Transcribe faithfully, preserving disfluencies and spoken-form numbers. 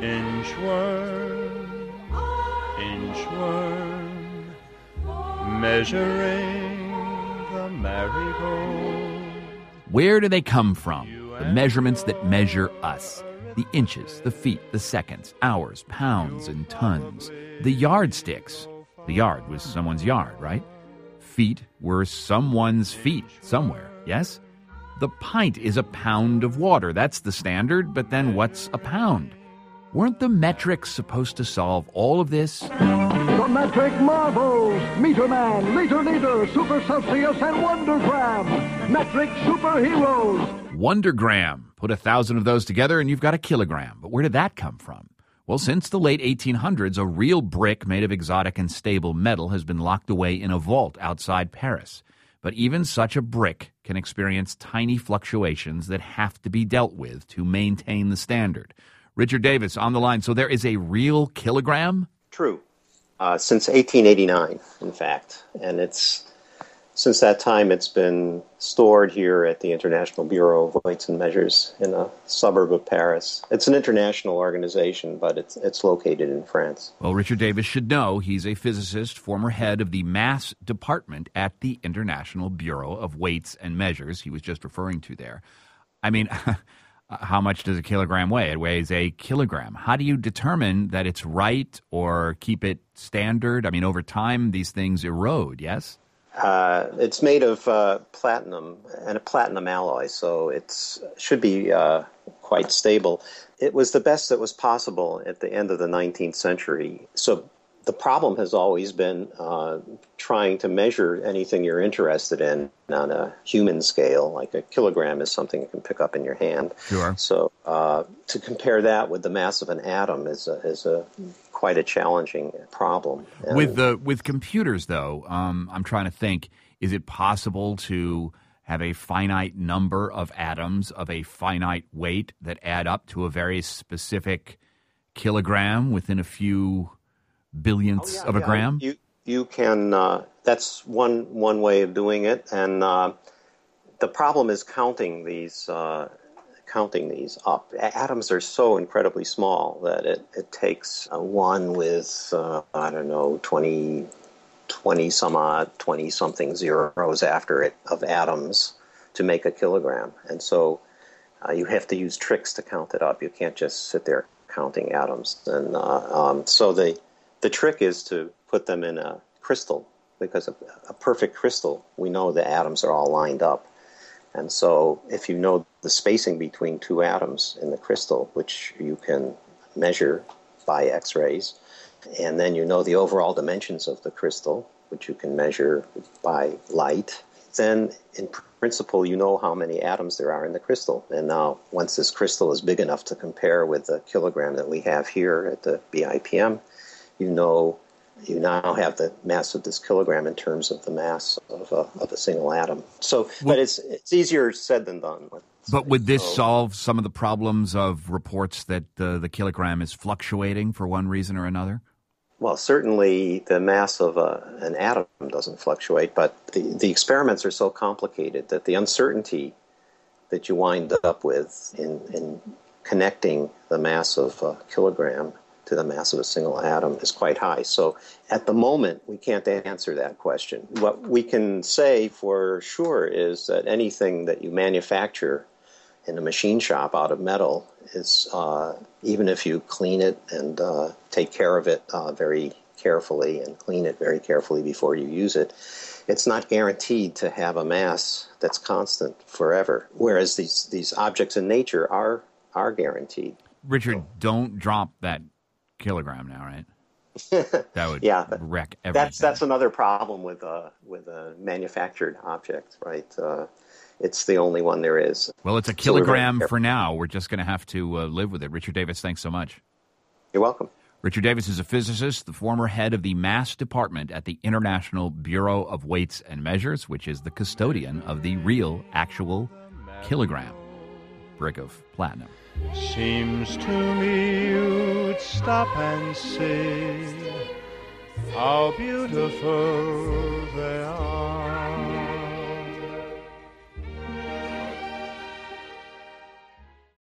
Inchworm, inchworm, measuring the marigold. Where do they come from? The measurements that measure us. The inches, the feet, the seconds, hours, pounds, and tons. The yardsticks. The yard was someone's yard, right? Feet were someone's feet somewhere, yes? The pint is a pound of water. That's the standard, but then what's a pound? Weren't the metrics supposed to solve all of this? The metric marvels! Meter Man, Liter Liter, Super Celsius, and Wondergram! Metric superheroes! Wondergram. Put a thousand of those together and you've got a kilogram. But where did that come from? Well, since the late eighteen hundreds, a real brick made of exotic and stable metal has been locked away in a vault outside Paris. But even such a brick can experience tiny fluctuations that have to be dealt with to maintain the standard. Richard Davis on the line. So there is a real kilogram? True. Uh, since eighteen eighty-nine, in fact. And it's since that time, it's been stored here at the International Bureau of Weights and Measures in a suburb of Paris. It's an international organization, but it's it's located in France. Well, Richard Davis should know he's a physicist, former head of the mass department at the International Bureau of Weights and Measures he was just referring to there. I mean, how much does a kilogram weigh? It weighs a kilogram. How do you determine that it's right or keep it standard? I mean, over time, these things erode, yes? Uh, it's made of uh, platinum and a platinum alloy, so it should be uh, quite stable. It was the best that was possible at the end of the nineteenth century. So the problem has always been uh, trying to measure anything you're interested in on a human scale, like a kilogram is something you can pick up in your hand. Sure. So uh, to compare that with the mass of an atom is a, is a quite a challenging problem. And with the with computers, though, um, I'm trying to think: is it possible to have a finite number of atoms of a finite weight that add up to a very specific kilogram within a few billionths oh, yeah, of a yeah. gram? You you can. Uh, that's one one way of doing it, and uh, the problem is counting these. Uh, counting these up. Atoms are so incredibly small that it, it takes uh, one with, uh, I don't know, twenty, twenty some odd, twenty-something zeros after it of atoms to make a kilogram. And so uh, you have to use tricks to count it up. You can't just sit there counting atoms. And uh, um, so the, the trick is to put them in a crystal, because a, a perfect crystal, we know the atoms are all lined up. And so if you know the spacing between two atoms in the crystal, which you can measure by X-rays, and then you know the overall dimensions of the crystal, which you can measure by light, then in principle you know how many atoms there are in the crystal. And now once this crystal is big enough to compare with the kilogram that we have here at the B I P M, you know you now have the mass of this kilogram in terms of the mass of a, of a single atom. So, well, but it's it's easier said than done. But would this so, solve some of the problems of reports that uh, the kilogram is fluctuating for one reason or another? Well, certainly the mass of a, an atom doesn't fluctuate, but the, the experiments are so complicated that the uncertainty that you wind up with in, in connecting the mass of a kilogram to the mass of a single atom is quite high. So at the moment, we can't answer that question. What we can say for sure is that anything that you manufacture in a machine shop out of metal is, uh, even if you clean it and uh, take care of it uh, very carefully and clean it very carefully before you use it, it's not guaranteed to have a mass that's constant forever, whereas these, these objects in nature are, are guaranteed. Richard, so, don't drop that kilogram now, right? That would yeah, wreck everything. That's that's another problem with uh with a manufactured object, right? Uh, it's the only one there is. Well, it's a kilogram so for now. We're just going to have to uh, live with it. Richard Davis, thanks so much. You're welcome. Richard Davis is a physicist, the former head of the mass department at the International Bureau of Weights and Measures, which is the custodian of the real, actual kilogram brick of platinum. Seems to me you'd stop and see how beautiful they are.